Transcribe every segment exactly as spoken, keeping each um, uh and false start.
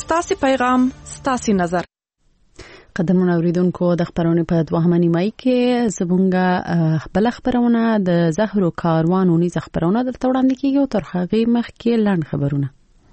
ستاسي پیغام ستاسي نظر. قدرمن اوریدونکو د خبرونې په دوهمه نیمه کې زمونږه بل خبرونه د زهرو کاروان ونی خبرونه درته وړاندې کیږي او تر هغه مخکې لاند خبرونه.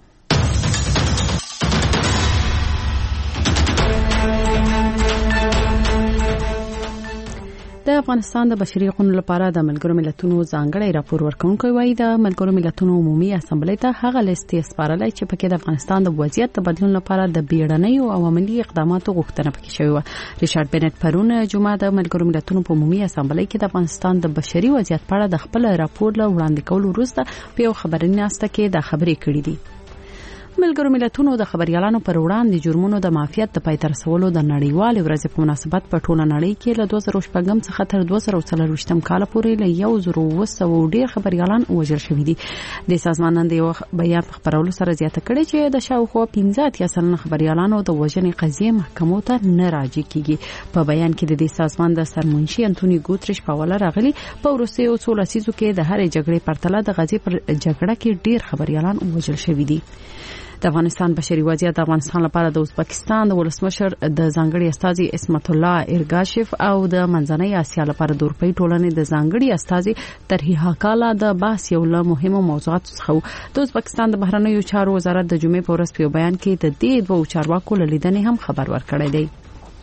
د افغانستان د بشري حقوقو لپاره د ملګرو ملتونو ځانګړی راپور ورکونکو وایي د ملګرو ملتونو عمومي اسامبلې ته هغه لیست سپارلای چې پکې د افغانستان د وضعیت د بدلون لپاره د بیړنیو او عملی اقداماتو غوښتنه پکې شوې و. ریچارډ بنټ پرون جمعه د ملګرو ملتونو په عمومي اسامبلې کې د افغانستان د بشري وضعیت په اړه د خپل راپور له وړاندې کولو وروسته په یو خبري ناسته کې د خبرې کړې دي. ملګرو ملتونو د خبريالانو پر وړاندې جرمونو د معافیت د پای تر رسولو د نړیوال ورځې په مناسبت په ټوله نړۍ کې له دوه زره شپږم څخه تر دوه زره څلورویشتم کال پورې له یو زر اوه سوه ډیر خبريالان وژل شوي دي. د سازمان د یو بیان خبرولو سره زیاته کړي چې د شاوخوا پنځه اتیا سلنه خبريالانو د وژنې قضیه محکمو ته نه راجع کیږي. په بیان کې د دې سازمان د سرمنشي انټونی ګوتریش په ولا راغلي په وروستیو څو لسیزو کې د هرې جګړې پرتله د غزې پر جګړه کې ډیر خبريالان وژل شوي دي. د افغانستان بشري وضعیت د افغانستان لپاره د ازبکستان د ولسمشر د ځانګړي استازي اسمت الله ارګاشف او د منځنۍ اسیا لپاره د اروپאי ټولنې د ځانګړي استازي ترهیحه کاله د بحث یو له مهمو موضوعاتو څخه د ازبکستان د بهرنیو چارو وزارت د جمعې په ورځ په بیان کې د دې دوه چارواکو لیدنې هم خبر ورکړی دی.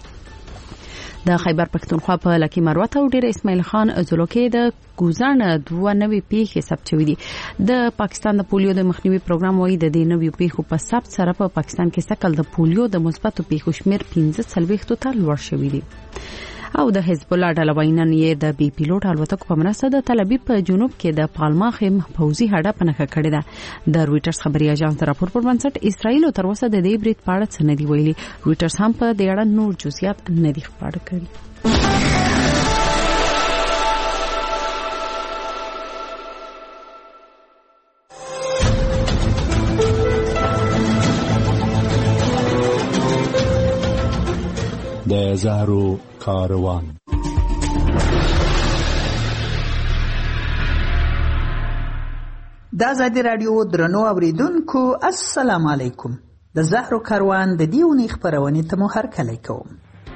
د خیبر پښتونخوا په لکی مروت او ډیر اسماعیل خان زلوکې د ګوزن دوه نوي پیښې ثبت شوې دي. د پاکستان د پولیو د مخنیوي پروګرام وایي د دې نوي پیښو په ثبت سره په پاکستان کې سکل د پولیو د مثبتو پیښو شمیر پنځه څلوېښت ته لوړ شوی دی. او د حزب الله ډلوینن یې د بي پیلوټ الوتکو په مرسته د تل ابیب په جنوب کې د پالما خیم پوزي هډه پنهخه کړې ده. د رويټرز خبري اژانس د راپور پر بنسټ اسرائیل تر اوسه د دې بریټ پاړه څه نه دی ویلي. رويټرز هم په دې اړه نور جزئیات نه دی خبر کړی. د زهرو کاروان. د آزادي رادیو درنو اوریدونکو السلام علیکم. د زهرو کاروان د دیونی خبرونه ته مو هرکلی کوم.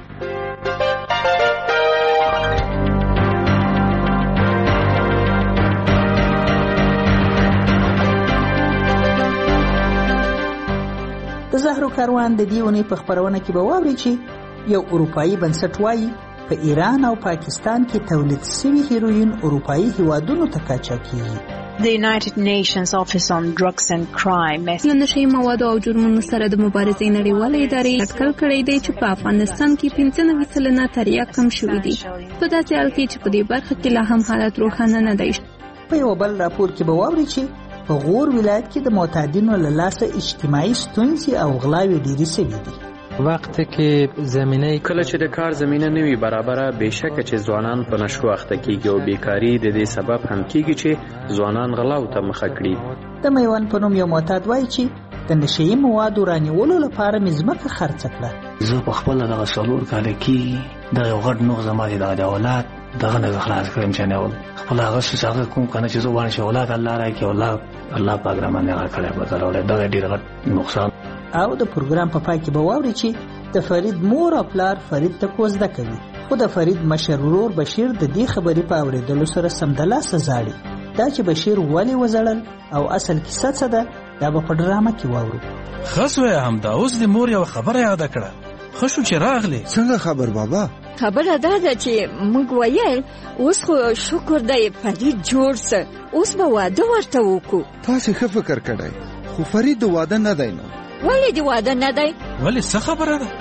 د زهرو کاروان د دیونی په خبرونه کې به واوري چې یو اروپאי بنسټ وايي په ایران او پاکستان کې تولید شوی هیروین اروپאי هیوادونو ته قاچاق کیږي. The United Nations Office on Drugs and Crime د نشي موادو او جرمونو سره د مبارزې نړیوالې ادارې اټکل کړی دی چې په افغانستان کې پنځه نوي سلنه تریاک کم شوی دی. په داسې حال کې چې په دې برخه کې لا هم حالت روښانه نه دی. په یو بل راپور کې به واوري چې په غور ولایت کې د معتادینو له لاسه اجتماعي ستونزې او غلاوې ډېرې شوي دي. وقتی که زمینه کله چې د کار زمینه نوي برابره بهشکه چې ځوانان په نشو اخته کیږي او بیکاری د دې سبب هم کیږي چې ځوانان غلاو ته مخه کړي. د میوان په نوم یو معتاد وایي چې د نشي موادو رانیولو لپاره مې ځمکه خرڅ کړه. زه په خپل دغه څلور کاله کې د یو غټ نوغ زمادي د اولاد دغه نه خلاص کړم چې نه ول خپل هغه څه هغه کوم کنه چې زه وانه اولاد الله راکړي الله الله پاک را باندې راکړي په ضرورت دغه ډیر غټ نقصان. او د پروګرام په پای کې به واوري چې د فرید مور او پلار فرید ته کوزده کوي خو د فرید مشر ورور بشیر د دې خبرې په اوریدلو سره سمدلاسه زاړي. دا چې بشیر ولی وزړل او اصل کیسه څه ده دا به په ډرامه کې واورو. خاصه هم دا اوس د مور یو خبره یاد کړه. خوشو چې راغلی. څنګه خبر بابا؟ خبره دا ده چې موږ ویل اوس خو شکر دی فرید جوړ سه اوس به واده ورته وکړو. تاسو ښه فکر کړئ خو فرید د واده نه دی نو. ولې دی واده نه دی؟ ولې څه خبره ده؟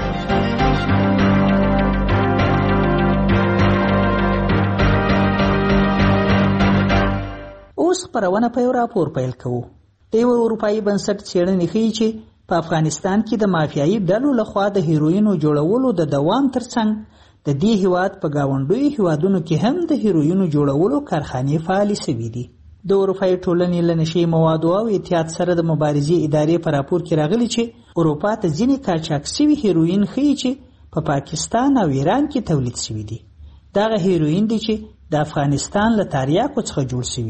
اوس خبرونه په یو راپور پیل کوو. د یو اروپאי بنسټ څېړنې ښیي چې په افغانستان کې د مافیایي ډلو لخوا د هیروینو جوړولو د دوام ترڅنګ د دې هیواد په گاونډیو هیوادونو کې هم د هیروینو جوړولو کارخانې فعالې شوي دي. د اروپאי ټولنې له نشي موادو او احتیاط سره د مبارزې ادارې په راپور کې راغلي چې اروپا ته ځینې قاچاق شوي هیروین ښیي چې په پاکستان او ایران کې تولید شوي دي. دغه هیروین دي چې د افغانستان له تریاکو څخه جوړ شوي دي.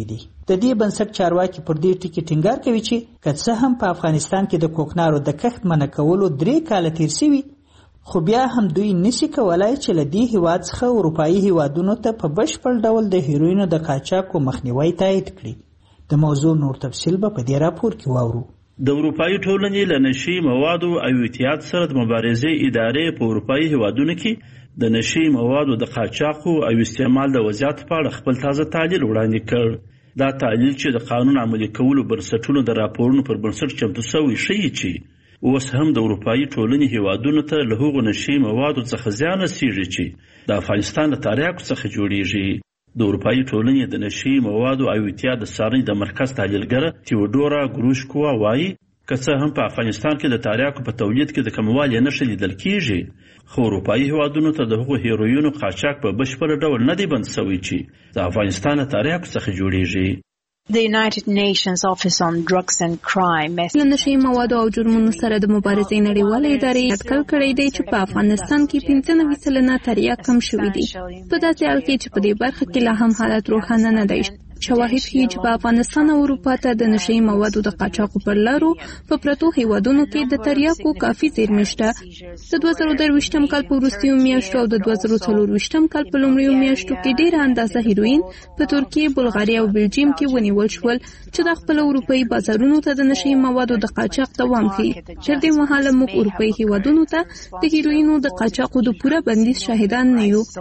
د دې بنسټ چارواکي پر دې ټکي ټینګار کوي چې که څه هم په افغانستان کې د کوکنارو د کښت منع کولو درې کاله تیر شوي، خو بیا هم دوی نشي کولای چې له دې هیواد څخه اروپایي هیوادونو ته په بشپړ ډول د هیروینو د قاچاقو مخنیوی تایید کړي. د موضوع نور تفصیل به په دې راپور کې واورو. د اروپایي ټولنې له نشي موادو او احتیاط سره د مبارزې ادارې په اروپایي هیوادونو کې د نشي موادو د قاچاقو او استعمال د وضعیت په اړه خپل تازه تحلیل وړاندې کړ. دا تحلیل چې د قانون عملي کولو بنسټونو د راپورونو پر بنسټ چمتو شوی ښیي چې اوس هم د اروپایي ټولنې هیوادونو ته له هغو نشي موادو څخه زیان رسیږي چې د افغانستان له تریاکو څخه جوړیږي. د اروپایي ټولنې د نشي موادو او احتیاط د څارنې د مرکز تحلیلګره تیودورا ګروشکوا وایي که څه هم په افغانستان کې د تریاکو په تولید کې د کموالي نښې لیدل کیږي، خو اروپایي هیوادونو ته د هغو هیروینو قاچاق په بشپړ ډول نه دی بند شوی چې د افغانستان له تریاکو څخه جوړیږي. The United Nations Office on Drugs and Crime له نشي موادو او جرمونو سره د مبارزې نړیوالې ادارې اټکل کړی دی چې په افغانستان کې پنځه نوي سلنه تریاک کم شوي دي. په داسې حال کې چې په دې برخه کې لا هم حالت روښانه نه دی. شواهد ښیي چې په افغانستان او اروپا ته د نشي موادو د قاچاقو پر لارو په پرتو هیوادونو کې د تریاکو کافي زیرمې شته. د دوه زره درویشتم کال په وروستیو میاشتو او د دوه زره څلورویشتم کال په لومړیو میاشتو کې ډېره اندازه هیروین په ترکیې، بلغاریا او بلجیم کې ونیول شول چې د خپل اروپایي بازارونو ته د نشي موادو د قاچاق دوام ښیي. تر دې مهاله موږ اروپایي هیوادونو ته د هیروینو د قاچاقو د پوره بندیز شاهدان نه یو.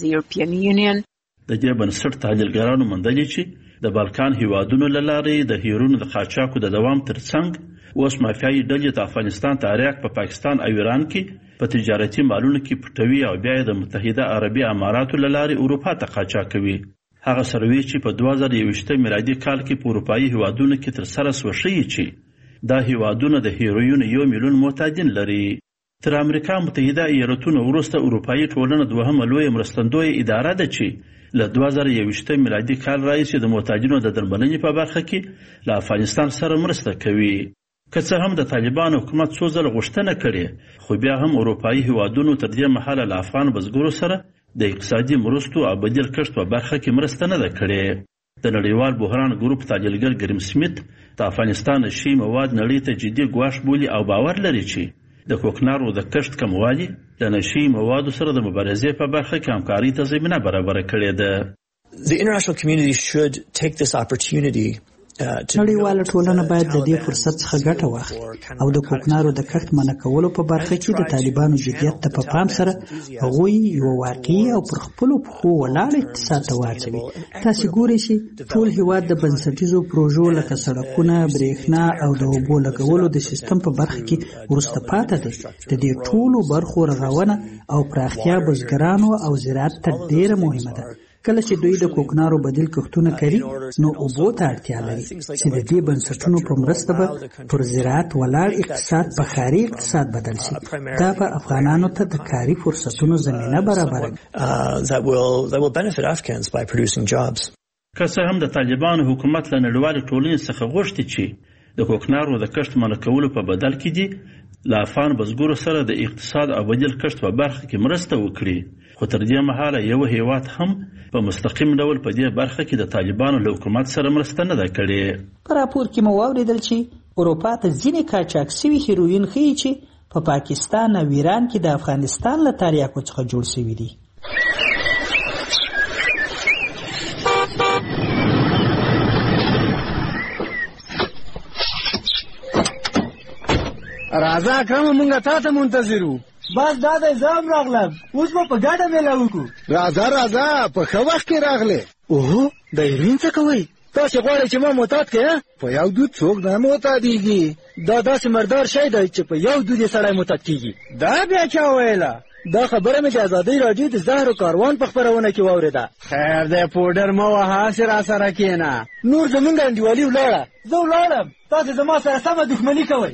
د دې بنسټ تحلیلګرانو موندلي چې د بالکان هیوادونو له لارې د هیروینو د قاچاقو د دوام ترڅنګ اوس مافیایي ډلې د افغانستان تریاک په پاکستان او ایران کې په تجارتي مالونو کې پټوي او بیا د متحده عربي اماراتو له لارې اروپا ته قاچاق کوي. هغه سروې چې په دوه زره یوویشتم میلادي کال کې په اروپایي هیوادونو کې ترسره شوه ښیي چې دا هیوادونه د هیروینو یو میلیون معتادین لري. تر امریکا متحده ایالتونو وروسته اروپایي ټولنه دوهمه لویه مرستندویه اداره ده چې له دوه زره یوویشتم میلادي کال راهیسې د معتادینو د درملنې په برخه کې له افغانستان سره مرسته کوي. که څه هم د طالبان حکومت څو ځله غوښتنه کړې، خو بیا هم اروپایي هیوادونو تر دې مهاله له افغان بزګرو سره د اقتصادي مرستو او بدیل کښت په برخه کې مرسته نه ده کړې. د نړیوال بحران ګروپ تحلیلګر ګریم سمیت د افغانستان نشي مواد نړۍ ته جدي ګواښ بولي او باور لري چې د کوکنارو د کښت کموالي د نشي موادو سره د مبارزې په برخه کې همکاري ته زمینه برابره کړې ده. The international community should take this opportunity نړیواله ټولنه باید د دې فرصت څخه ګټه واخلي او د کوکنارو د کښت منع کولو په برخه کې د طالبانو جدیت ته په پام سره هغوی یو واقعي او پر خپلو پښو ولاړ اقتصاد ته واچوي. تاسې ګورئ چې ټول هیواد د بنسټیزو پروژو لکه سړکونه، برېښنا او د اوبو لګولو د سیستم په برخه کې وروسته پاتې دی. د دې ټولو برخو رغونه او پراختیا بزګرانو او زراعت ته ډېره مهمه ده. کله چې دوی د کوکنارو بدیل کښتونه کوي نو اوبو ته اړتیا لري چې د دې بنسټونو په مرسته به پر زراعت ولاړ اقتصاد په ښاري اقتصاد بدل شي. دا به افغانانو ته د کاري فرصتونو زمینه برابروي. که څه هم د طالبانو حکومت له نړیوالې ټولنې څخه غوښتي چې د کوکنارو د کښت منع کولو په بدل کې دي له افغان بزګرو سره د اقتصاد او بدیل کښت په برخه کې مرسته وکړي، خو تر دې مهاله یو هیواد هم په مستقیم ډول په دې برخه کې د طالبانو له حکومت سره مرسته نه ده کړې. په راپور کې مو واورېدل چې اروپا ته ځینې قاچاق شوي هیروین ښیي چې په پا پاکستان او ایران کې د افغانستان له تریاکو څخه جوړ شوي دي. راځه اکرم مونږ تا ته منتظر وو. بس دا د زام راغلم، اوس به په ګډه میله وکړو. راځه راځه په ښه وخت کې راغلې. اوهو د هیروین څه کوئ؟ تاسې غواړئ چې ما معتاد کړې؟ په یو دود څوک نه معتادېږي. دا داسې مردار شی دی چې په یو دود یې سړی معتاد کېږي. دا بیا چا ویله؟ دا خبره مې د ازادۍ راډیو د زهرو کاروان په خپرونه کې واورېده. خیر دی پوډر مه وهه، هسې راسره کښېنه. نور زمونږ انډیوالي ولاړه. زه ولاړم، تاسې زما سره سمه دښمني کوئ.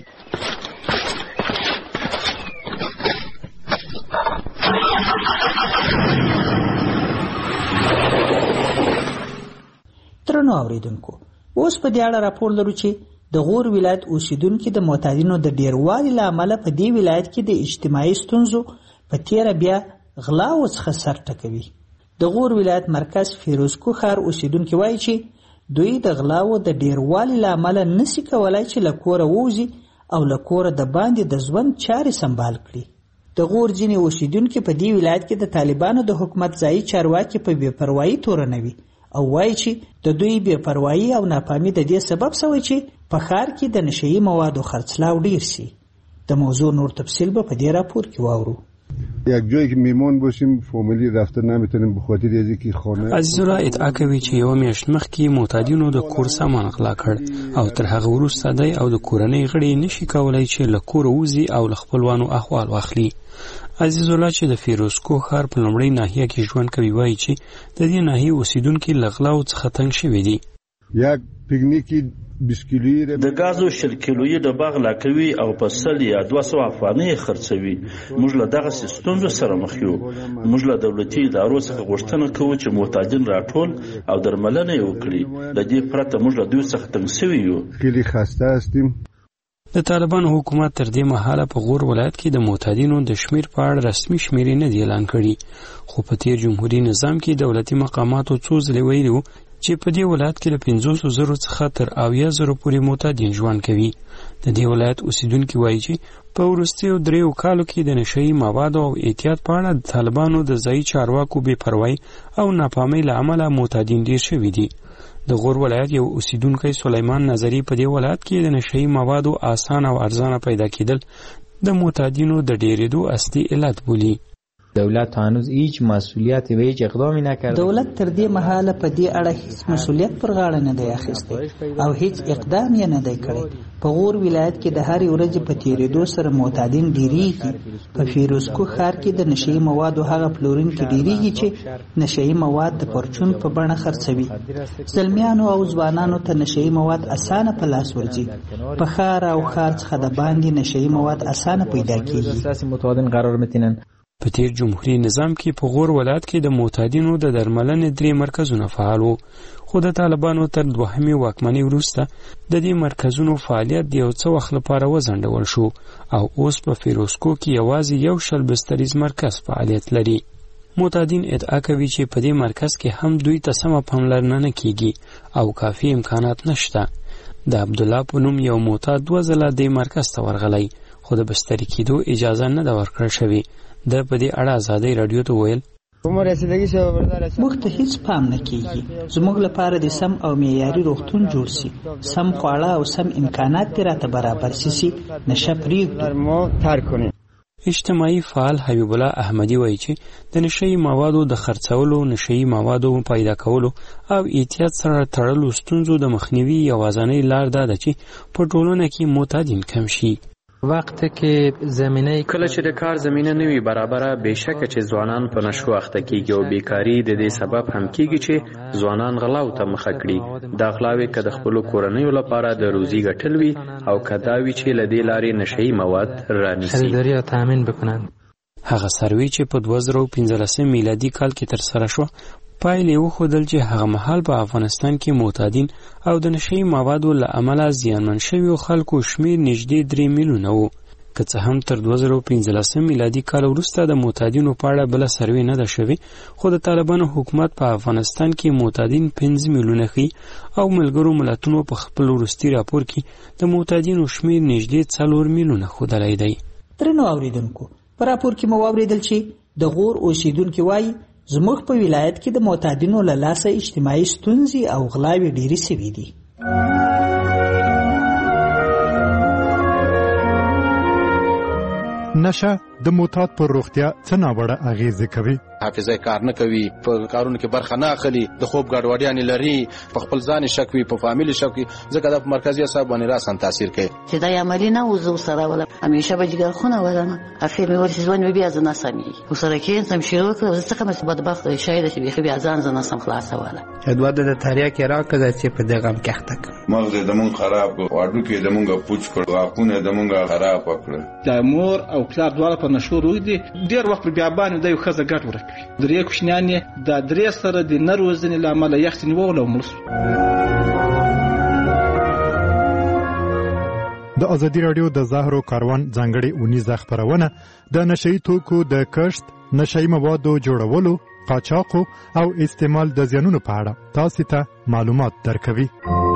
درنو اوریدونکو، اوس په دې اړه راپور لرو چې د غور ولایت اوسیدونکو د معتادینو د ډیروالي له امله په دې ولایت کې د اجتماعي ستونزو په تیره بیا غلاو څخه سر ټکوي. د غور ولایت مرکز فیروزکو ښار اوسیدونکو وایي چې دوی د غلاو د ډیروالي له امله نشي کولای چې له کوره ووځي او له کوره د باندې د ژوند چارې سمبال کړي. د غور ځینې اوسیدونکي په دې ولایت کې د طالبانو د حکومت ځایي چارواکي په بې پروایي تورنوي او وایي چې د دوی بې پروایي او ناپامي د دې سبب شوی چې په ښار کې د نشهیي موادو خرڅلاو ډیر شي. د موضوع نور تفصیل به په دې راپور کې واورو. یک جایی که میمون باشیم فامیلی رفتن نمیتونیم به خاطر از اینکه خانه عزیزالله ادعا کوي چې یو میاشت مخکې معتادینو د کور سامان غلا کړ او تر هغه وروسته دی او د کورنۍ غړي نشي کولای چې له کوره وځي او له خپلوانو احوال واخلي. عزیزالله چې د فیروزکوه ښار په لومړۍ ناحیه کې ژوند کوي وایي چې د دې ناحیې اوسیدونکي له غلاو څخه تنګ شوي دي. یک پیکنیکی د غازو شل کیلویي ډبه غلا کوي او په سل یا دوه سوه افغانۍ خرڅوي. موږ له دغه ستونزو سره مخ یو. موږ له دولتي ادارو څخه غوښتنه کوو چې معتادین راټول او درملنه یې وکړي. د دې پرته موږ له دوی څخه تنګ شوي یو. خیلی خسته هستیم. د طالبانو حکومت تر دې مهاله په غور ولایت کې د معتادینو د شمیر په اړه رسمي شمیرې نه دی اعلان کړي، خو په تیر جمهوریت نظام کې دولتي مقاماتو څو ځلې ویلي وو چې په دې ولایت کې له پنځوسو زرو څخه تر اویا زرو پورې معتادین ژوند کوي. د دې ولایت اوسیدونکي وایي چې په وروستیو دریو کالو کې د نشهیي موادو او احتیاط په اړه د طالبانو د ځایي چارواکو بې پروایي او ناپامۍ له امله معتادین ډېر شوي دي. د غور ولایت یو اوسیدونکی سلیمان نظری په دې ولایت کې د نشهیي موادو آسان او ارزانه پیدا کېدل د معتادینو د ډېرېدو اصلي علت بولي. دولت هنوز هیچ مسئولیتی و هیچ اقدامی نکرده. دولت تر دې مهاله په دې اړه هیڅ مسئولیت پر غاړه نه دی اخیستی او هیڅ اقدام یې نه دی کړی. په غور ولایت کې د هرې ورځې په تیرېدو سره معتادین ډیریږي. په فیروزکوه ښار کې د نشهیي موادو هغه پلورونکي ډیریږي چې نشهیي مواد د پرچون په بڼه خرڅوي. زلمیانو او ځوانانو ته نشهیي مواد اسانه په لاس ورځي. په ښار او ښار څخه د باندې نشهیي مواد اسانه پیدا کېږي. په تیر جمهوریت نظام کې په غور ولایت کې د معتادینو د درملنې درې مرکزونه فعال وو، خو د طالبانو تر دوهمې واکمنۍ وروسته د دې مرکزونو فعالیت د یو څه وخت لپاره وځنډول شو او اوس په فیروزکوه کې یوازې یو شل بستریز مرکز فعالیت لري. معتادین ادعا کوي چې په دې مرکز کې هم دوی ته سمه پاملرنه نه کیږي او کافي امکانات نشته. د عبدالله په نوم یو معتاد دوه ځله دې مرکز ته ورغلی، خو د بستري کېدو اجازه نه ده ورکړل شوې. د په دې اړه ازادۍ راډیو ته ویل موږ ته هیڅ پام نه کیږي. زموږ لپاره د سم او معیاري روغتون جوړ شي، سم خواړه او سم امکانات دې راته برابر شي، نشه پرېږدو. اجتماعي فعال حبیب الله احمدي وایي چې د نشهیي موادو د خرڅولو، نشهیي موادو پیدا کولو او احتیاط سره تړلو ستونزو د مخنیوي یوازینۍ لار دا ده چې په ټولنه کې معتادین کم شي. وقتی که زمینه کله چې د کار زمینه نوي برابره، بېشکه چې ځوانان په نشو اخته کیږي او بیکاري د دې سبب هم کیږي چې ځوانان غلاو ته مخه کړي. دا غلاوې که د خپلو کورنیو لپاره د روزي ګټل وي او که دا وي چې له دې لارې نشهیي مواد رانیسي. خریداري او تامین بکنند. هغه سروې چې په دوه زره او پنځلسم میلادي کال کې ترسره شوه، پایلې وښودل چې هغه مهال په افغانستان کې معتادین او د نشهیي موادو له امله زیانمن شویو خلکو شمیر نږدې درې میلیونه و. که څه هم تر دوه زره او پنځلسم میلادي کال وروسته د معتادینو په اړه بله سروې نه ده شوې، خو د طالبانو حکومت په افغانستان کې معتادین پنځه میلیونه ښیي او ملګرو ملتونو په خپل وروستي راپور کې د معتادینو شمیر نږدې څلور میلیونه ښودلی دی. درنو اورېدونکو، په راپور کې مو واورېدل چې د غور اوسیدونکي وایي زموږ په ولایت کې د معتادینو له لاسه اجتماعي ستونزې او غلاوې ډېرې سوي دي. نشه د معتاد پر روغتیا څه ناوړه اغېزې کوي؟ حافظه کار نه کوي، په کارونو کې برخه نه اخلي، د خوب ګډوډیانې لري، په خپل ځان شک وي، په فامیل شک وي، ځکه د مرکزي اعصاب باندې راسن تاثیر کوي. چې دا عملی نه وزو سره ولا همیشه به جګر خونه ولنه اخر مې ورسې ځوان بیا ځنه سمي وسره کې سم شروع کړ، ځکه مې بدبخت شاید چې بیا ځان ځنه سم خلاص ولا ادوار د تاریخ کې راکړه چې په دغه کې اخته مغز د مون خراب واډو کې د مونږه پوچ کړ، واکونه د مونږه خراب کړ. د مور او پلار دواړه په نشو روي دي، ډیر وخت بیا باندې د یو خزه ګټ ورکوي. درې کوشنیان د درې سره د نروزنې لامل یخت نیول او ملس. د ازادي رادیو د زهرو کاروان ځانګړي اونیزه خبرونه د نشئی توکو د کښت، نشئی موادو جوړولو، قاچاقو او استعمال د زیانونو په اړه تاسو ته معلومات درکوي.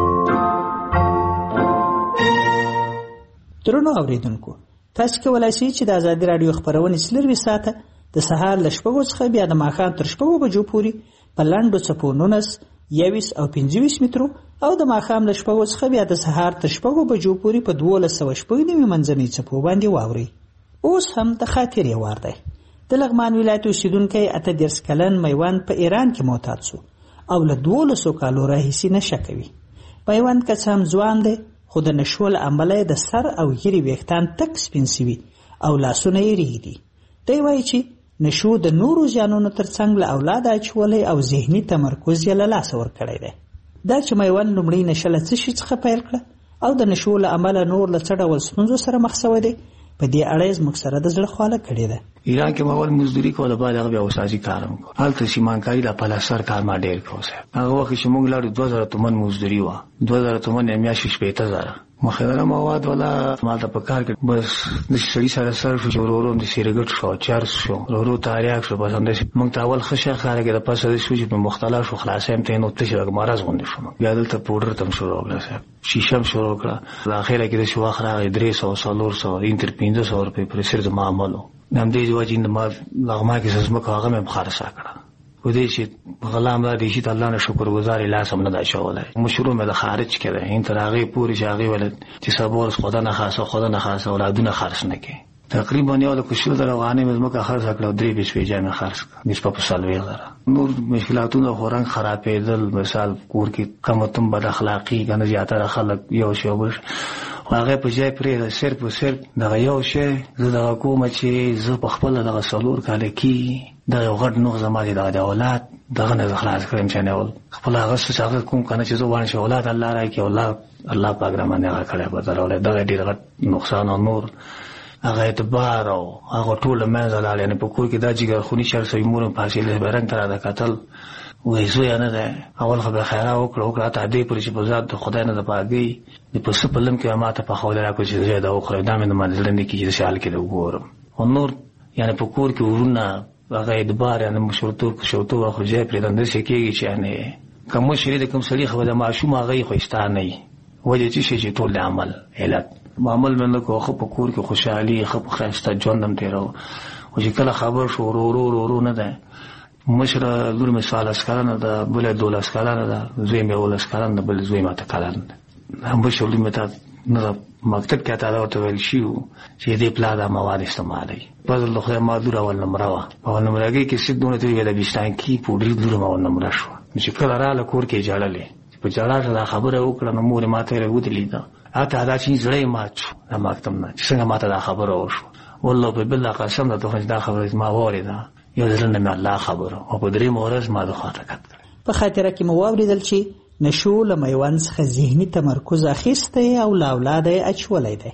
درنو اوریدونکو، تاسو کولای شئ چې د آزادي رادیو خبرونه څلروي ساعته د سهار له شپږو څخه بیا د ماښام تر شپږو بجو پورې په لنډو څپو نولس، یویس او پنځه ویشت مترو او د ماښام له شپږو څخه بیا د سهار تر شپږو بجو پورې په دولس سوه شپږ نوي منځنۍ څپو باندې واورئ. اوس هم د خاطرې وار دی. د لغمان ولایت اوسیدونکی اته دېرش کلن میوند په ایران کې معتاد شو او له دولسو کالو راهیسې نشه کوي. میوند که څه هم ځوان دی، خو د نشو له امله د سر او ږیرې ویښتان تک سپین سوي او لاسونه یې ریږ دي. دی وایي چې نشو د نورو زیانونو ترڅنګ له اولاده اچولی او ذهني تمرکز یې له لاسه ورکړی دی. دا چې میوند لومړی نشه له څه شي څخه پیل کړه او د نشو له امله نور له څه ډول ستونزو سره مخ شوی دی، په دې اړه یې زموږ سره د زړه خواله کړې ده. ایران کې ماول مزدوري کوله، بعد هغه بیا وسازي کار هم کوه. هلته سیمانکاري د پلستر کار ما ډېر کوه. هغه وخت چې موږ لاړو دوه زره تومن مزدوري وه، دوه زره تومن یې میاشتې شپېته زره. مخدره مواد ولا مالته په کار کې بس د سړي سره سر شو، ورو ورو د سیګرټ شو، چرس شو، ورو ورو تاریاک شو. بس همداسې موږ ته اول ښه ښه ښکاره کېده، پس د شو چې په مختلف شو، خلاصه هم ته یې نو تشې لکه مرض غوندې شوم. بیا دلته پوډر ته هم شروع کړه، صاحب شیشه هم شروع کړه. د اخره کې داسې وخت راغی درې سوه څلور سوه این تر پنځه سوه روپۍ پورې صرف زما عمل و. د همدې د وجې ما لغمان کې څه ځمکه هغه مې هم خرڅه کړه. په دې چې غلا ملا دې شي ته الله نه شکرګزاري لاس هم نه دا اچولی. مشروع مې د خارج کې دی، این تر هغې پورې چې هغې ویل چې سبا ورځ خدا نه خاصه خدا نه خاصه اولادونه خرڅ نه کړي. تقریبا یو لکه شل زره افغانۍ مې ځمکه خرڅه کړه او درې بسپېجه مې خرڅ کړه، نسبه په څلوېښت زره. نور مشکلاتونه خو رنګ خرابېدل، مثال کور کې کمتم بد اخلاقي که نه زیاتره خلک یو شی او بل شی، خو هغې په ځای پرېږده. صرف و صرف دغه یو شی زه دغه کومه چې زه په خپله دغه څلور کاله کېږي دغه یو غټ نوغ زما چې دغه د اولاد دغه نه زه خلاص کړم چې نه ول خپل هغه څه چې هغه کوم که نه چې زه غواړم چې اولاد الله راکړي، اولاد الله پاک راماندې هغه کړی به درولې. دغه ډېر غټ نقصان او نور هغه اعتبار او هغه ټول له منځه لاړ. یعنې په کور کې دا جګرخوني شر سوي مور هم پاسېدلی به رنګ ته راته کتل، وایي زویه نه دی. اول خو به خیره وکړه وکړه حتی دې پورې چې په ذات د خدای نه د پاکۍ د پسه په لم کې به ما ته پخولی راکړو چې زویه دا وخوره. دا مې د ما زړه نه کېږي داسې حال کې د وګورم. خو نور یعنې په کور کې ورونه هغه اعتبار یعنې مشرتوب کشرتوب خو ځای پرېږدم داسې کېږي چې یعنې که مشر د کوم سړي خو د ماشوم هغه یې ښایسته نه وي. وجه څه شی چې ټول د عمل علت معمول مې نه کوه. ښه په کور کې خوشحالي، ښه په ښایسته ژوند هم تېروه. خو چې کله خبر شو ورو ورو ورو ورو نه دی، مشره لور مې څوارلس کلنه ده، بله دولس کلنه ده، زوی مې یولس کلن ده، بل زوی ماته کلن ده. بشر لور مې ته نه مکتب کې اته ورته ویل شي وو چې دې پلا دا مواد استعمالوي. فضل د خدای ما لور اول نمره وه. په اول نمرهګۍ کې سید دونه ته ویې د بېشتانکي پوډري لور م اول نمره شوه. چې کله راله کور کې یې ژړلې، په ژړا سره دا خبره وکړه نو مور یې ما ته یې راودلیده. حتی دا چې زړه یې مات شو د مکتب نه چې څنګه ما ته دا خبره وشوه. والله په بالله قسم درته وخم چې دا خبره زما واورېده، یو د زړه نه مې الله خبره او په درېیمه ورځ ما د خواته کت کړه. په خاطره کې مو واورېدل چې نشو له میوند څخه ذهني تمرکز اخیستی او له اولاده یې اچولی دی.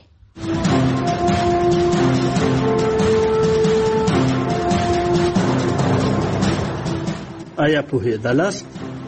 آیا پوهېدلاست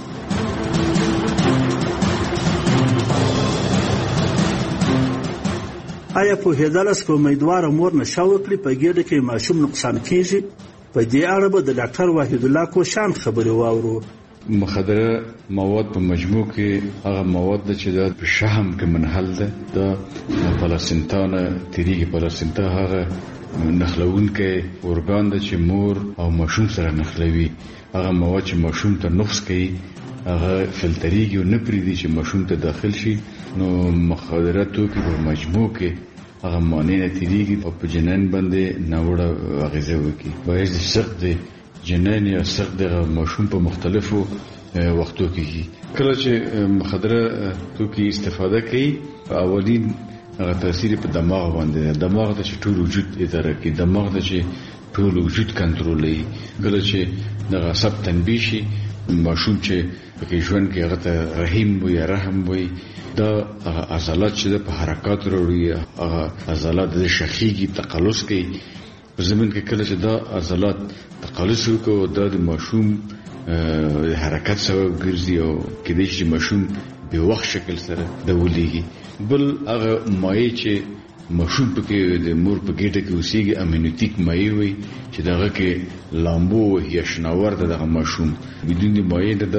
آیا پوهېدلاست که امیدواره مور نشه وکړي په ګېډه کې ماشوم نقصان کېږي؟ په دې اړه به د ډاکټر وحید الله کوشان خبرې واورو. مخدره مواد په مجموع کې هغه مواد ده چې د په شحم کې منحل ده. د پلاسینتا نه تیریږي. پلاسینتا هغه نښلونکی ارګان ده چې مور او ماشوم سره نښلوي. هغه مواد چې ماشوم ته نفس کوي هغه فلتریږي او نه پرېږدي چې ماشوم ته داخل شي. نو مخدره توکي په مجموع کې هغه مانع نه تیریږي او په جنین باندې ناوړه اغېزه وکړي. باعث د سقط د جنین یا سقط د ماشوم په مختلفو وختو کې کله چې مخدره توکي استفاده کوي، اولین هغه تاثیر په دماغ باندې. دماغ ته چې ټول وجود اداره کوي، دماغ ته چې ټول وجود کنټرولوي. کله چې دغه عصب تنبیه شي، ماشوم چې پکې ژوند کې هغه ته رحیم وي یا رحم وي، دا هغه عضلات چې په حرکات وروړي، هغه عضلات د شخیږي تقلص کوي. په زمین کې کله چې دا عضلات تقلص وکړي دا د ماشوم د حرکت سبب ګرځي او کېدای شي ماشوم به وخت شکل سره د ولېږي. بل هغه مایع چې ماشوم پکې د مور په ګېډه کې اوسېږي امینوتیک مایع وي چې دغه کې لامبو یا شناور د دغه ماشوم بدون د مایع د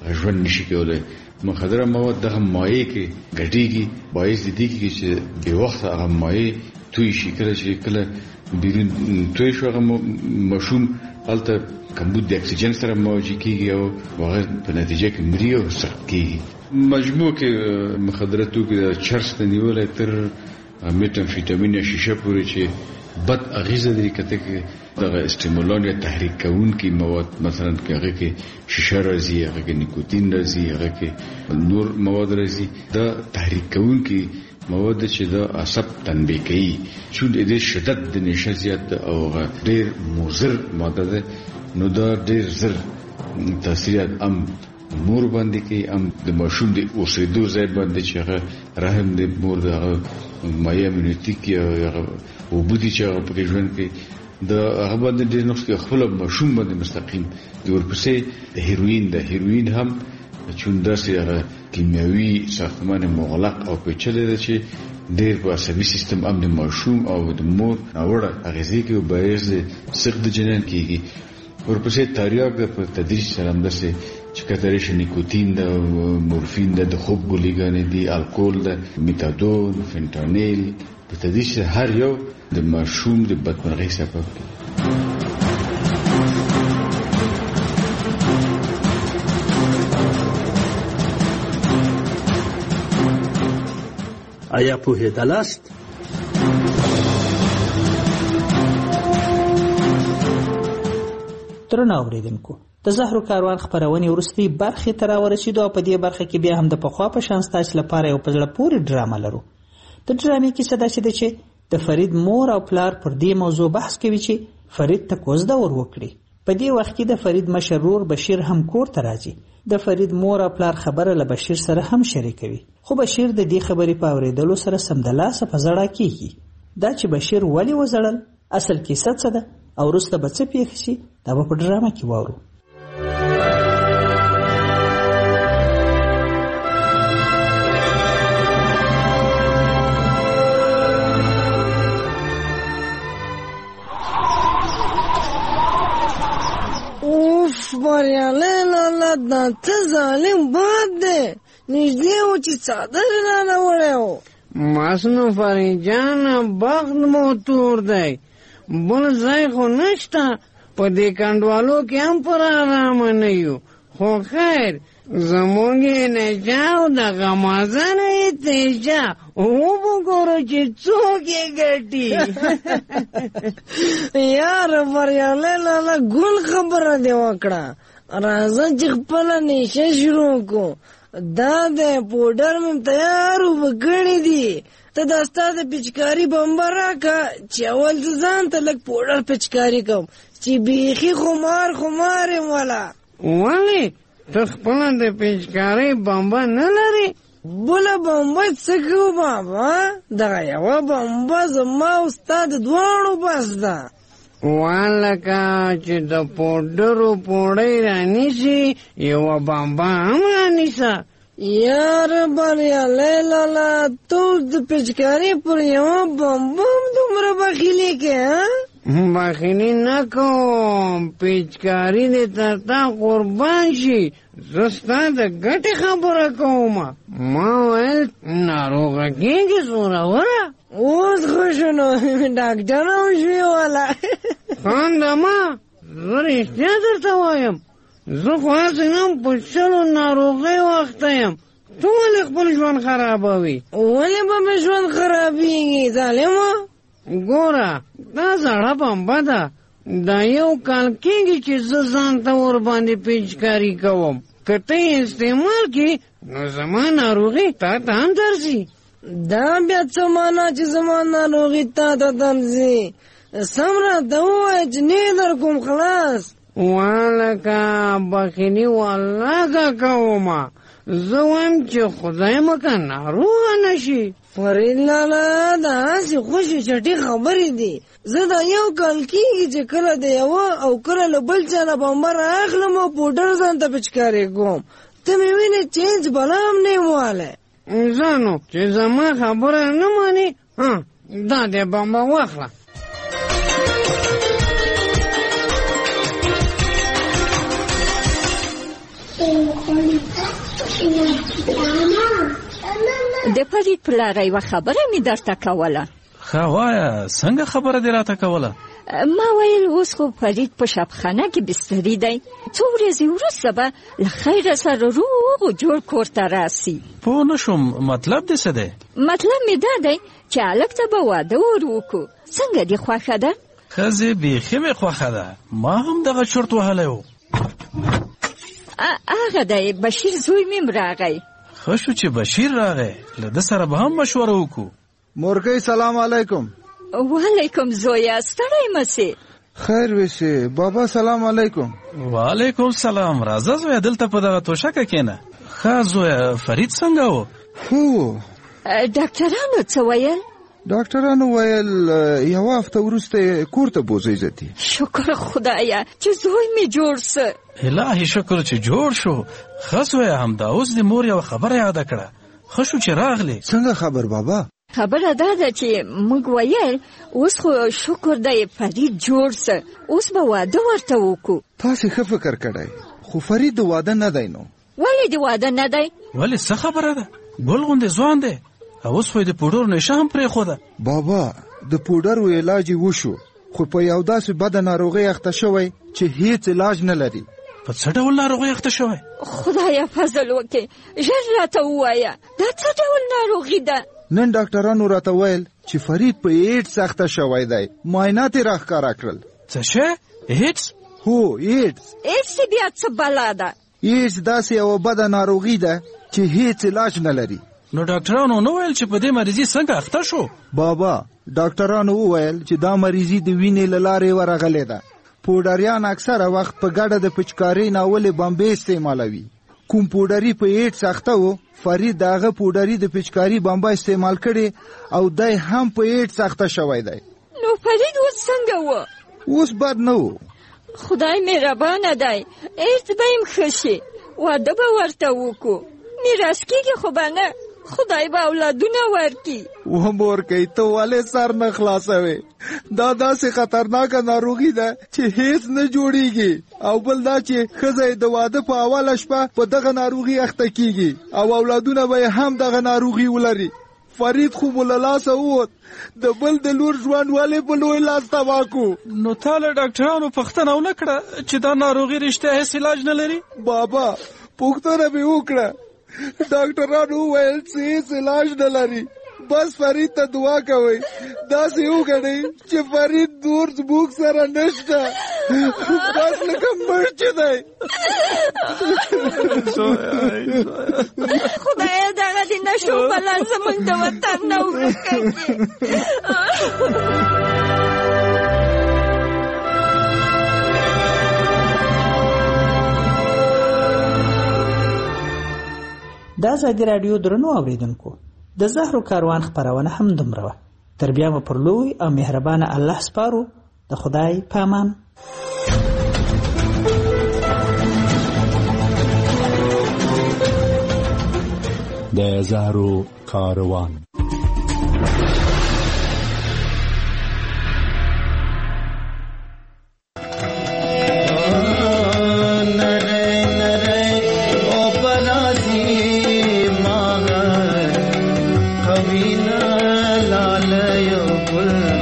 ژوند نشي کولای. مخدره مواد دغه مایع کې ګډېږي، باعث دي کې چې بې وخته هغه مایع توی شي. کله چې کله بیرون توی شو هغه ماشوم هلته کمبود د اکسیجن سره مواجه کېږي او هغه په نتیجه کې مري او سخت کېږي. مجموع کې مخدره توکي د چرس نه نیولای تر میتامفیټامین یا شیشه پورې چې بد اغیزه لري، کته کې دغه استیمولان یا تحریک کوونکي مواد مثلا کې هغه کې شیشه راځي، هغه کې نیکوتین راځي، هغه کې نور مواد راځي. دا تحریک کوونکي مواد چې دا عصب تنبیه کوي، چې د شدت د نشه زیات او ډېر مضر ماده ده، نو دا ډېر زر تاثیرات هم مور باندې کې هم د ماشوم د اوسېدو ځای باندې چې هغه رحم د مور د مایع امنیتیک یا وبودي چې هغه په ژوند کې د هغه باندې ډېر نقص کې خپل ماشوم باندې مستقیم د ورپسې هیروین د هیروین هم چون داسې هغه کیمیاوي ساختمان مغلق او پیچلی ده چې ډېر په عصبي سیستم هم د ماشوم او د مور ناوړه اغېزې کوي او باعث د سقط جنین کېږي. ورپسې تریاک په تدریج سره همداسې چې کتلی شي نیکوتین ده، مورفین ده، د خوب ګولیګانې دي، الکول ده، میتادون، فنټانیل، په تدریج سره هر یو د ماشوم د بدمرغۍ سبب کېږي. آیا پوهېدلاست؟ درنو اوریدونکو، د زهرو کاروان خپرونې وروستۍ برخې ته راورسېدو او په دې برخه کې بیا هم د پخوا په شان ستاسو لپاره یو په زړه پورې ډرامه لرو. د ډرامې کیسه داسې ده چې د فرید مور او پلار پر دې موضوع بحث کوي چې فرید ته کوزده ور وکړي. په دې وخت کې د فرید مشر ورور بشیر هم کور ته راځي. د فرید مور او پلار خبره له بشیر سره هم شریکوي، خو بشیر د دې خبرې په اورېدلو سره سمدلاسه په زړه کېږي. دا چې بشیر ولې وزړل، اصل کیسه څه ده او وروسته به څه پېښ شي، دا به په ډرامه کې واورو. بریالی لالا دا ته ظالم باد دی، نږدې و چې څادر رانه وړی و. ماسنو فرید جانه بخت مو تور دی، بل ځای خو نشته، په دې کنډوالو کې هم پر آرامه نه یو. خو خیر زموږ یې نجا او د غمازن یې تیجا، وبګورو چې څوک یې ګټي. یاره بریالی لالا ګل خبره دې وکړه، راځه چې خپله نیشه شروع کړو. دا دی پوډر مې تیار وکړي دي، ته دا ستا د پچکاري بمبه راکړه چې اول زه ځان ته لږ پوډر پچکاري کوم چې بیخي خمار خمار یم. والا ولې ته خپله د پچکارۍ بمبه نه لرې؟ بله بمبه څه کوو بابا، دغه یوه بمبه زما او ستا د دواړو بس ده. والکه چې د پوډرو پوړۍ رانیسي، یوه بمبه هم رانیسه. یاره بریالی لالا تو د پچکارۍ پر یوه بمبه هم دومره بخیلي کې؟ بخیلي نه کوم، پچکاري دې تر تا قربان شي، زه ستا د ګټې خبره کوم. ما ویل ناروغه کېږي زوروره. اوس خو شنو ډاکټر هم شوې والا. خاندمه زه رښتیا درته وایم، زه خو هسې نه په شلو ناروغۍ وخته یم. ته ولې خپل ژوند خرابوي؟ ولې به مې ژوند خرابېږي ظالمه؟ ګوره دا زړه بمبه ده، دا یو کال کېږي چې زه ځان ته ورباندې پچکاري کوم. که ته یې استعمال کړې نو زما ناروغي تا ته هم درځي. دا بیا څه معنا چې زما ناروغي تا ته درځي؟ سم راته ووایه چې نه در کوم خلاص. والکه بخیلي والله کومه، زه وایم چې خدای مکه ناروغه نشي. فرید لالا دا هسې خوشې چټي خبرې دي. زه دا یو کال کېږي چې کله د یوه او کله له بل چا نه بمبه رااخلم او پوډر ځان ته پچکارې کوم. ته مې وینې چینج بلا هم نه یم والی. زه نو چې زما خبره نه منې، دا دې بمبه واخله. غواړي د فرید پلاره یوه خبره مې درته کوله. ښه وایه، څنګه خبره دې راته کوله؟ ما ویل اوس خو فرید په شبخانه کې بستري دی، څو ورځې وروسته به له خیره سره روغ و جوړ کور ته راسي. پوه نه شوم، مطلب دې څه دی؟ مطلب مې دا دی چې هلک ته به واده ور وکړو. څنګه دې خوښه ده؟ ښځې بیخي مې خوښه ده، ما هم دغه چرت وهلی و. هغه دی بشیر زوی مې راغی. ښه شو چې بشیر راغی، له ده سره به هم مشوره وکړو. مورګۍ سلام علیکم. وعلیکم زویا، ستړی مسی؟ خیر وسی بابا، سلام علیکم. وعلیکم سلام. راځه زویا، دلته په دغه توشکه کېنه. ښه زویا، فرید څنګه و؟ هو. ډاکټرانو څه ویل؟ ډاکټرانو ویل یوه هفته وروسته کور ته بوځئ ځتي. شکر خدایه چې زوی مې جوړ سه. الهي شکر چې جوړ شو. ښه زویا، همدا اوس د مور یوه خبره یاده کړه. ښه شو چې راغلې. څنګه خبر بابا؟ خبره دا ده چې موږ ویل اوس خو شکر دی فرید جوړ سه، اوس به واده ورته وکړو. تاسې ښه فکر کړی، خو فرید د واده نه دی. نو ولې د واده نه دی؟ ولې څه خبره ده؟ ګل غوندې ځوان دی، اوس خو یې د پوډرو نشه هم پرېښوده. بابا د پوډرو علاج یې وشو، خو په یو داسې بده ناروغۍ اخته شوی چې هیڅ علاج نه لري. په څه ډول ناروغۍ اخته شوی؟ خدایه فضل وکړې، ژر راته ووایه دا څه ډول ناروغي ده؟ نن ډاکټرانو راته ویل چې فرید په ایډز اخته شوی دی. معاینات یې راښکاره کړل. څه شی؟ ایډز؟ هو ایډز. ایډز بیا څه بلا ده؟ ایډز داسې یوه بده ناروغي ده چې هیڅ علاج نه لري. نو ډاکټرانو نه ویل چې په دې مریضي څنګه اخته شو؟ بابا ډاکټرانو وویل چې دا مریضي د وینې له لارې ورغلې ده. پوډریان اکثره وخت په ګډه د پچکارۍ ناولې بمبې استعمالوي. کوم پوډري په ایډز اخته و، فرید د هغه پوډري د پچکاري بمبه استعمال کړي او دی هم په ایډز اخته شوی دی. نو فرید اوس څنګه و؟ اوس بد نه و. خدای مهربانه دی، ایډز به یې ښه شي، واده به ورته وکړو. میراث کېږي خو به نه، خدای به اولادونه ورکړي. و مورکۍ ته ولې سر نه خلاصوې؟ دا داسې خطرناکه ناروغي ده چې هیڅ نه جوړیږي. او بل دا چې ښځه د واده په اوله شپه په دغه ناروغي اخته کیږي او اولادونه به هم دغه ناروغي ولري. فرید خو مو له لاسه ووت، د بل د لور ژوند ولې په لوی لاس تباه کړو؟ نو تا له ډاکټرانو پوښتنه ونه کړه چې دا ناروغي رښتیا هیڅ علاج نه لري؟ بابا پوښتنه مې وکړه، ډاکټرانو وویل چې هیڅ علاج نه لري. بس فرید ته دعا کوئ، داسې وګڼئ چې فرید نور زموږ سره نشته، بس لکه مړ چې دی. خدایه دغه د نشو بلا زموږ د وطن نه ورکه کړي. دا ازادي راډیو درنو اوریدونکو، د زهرو کاروان خپرونه هم دومره وه. تر بیا به پر لوی او مهربانه الله سپارو. د خدای په امان. د زهرو کاروان. लाल यो गुल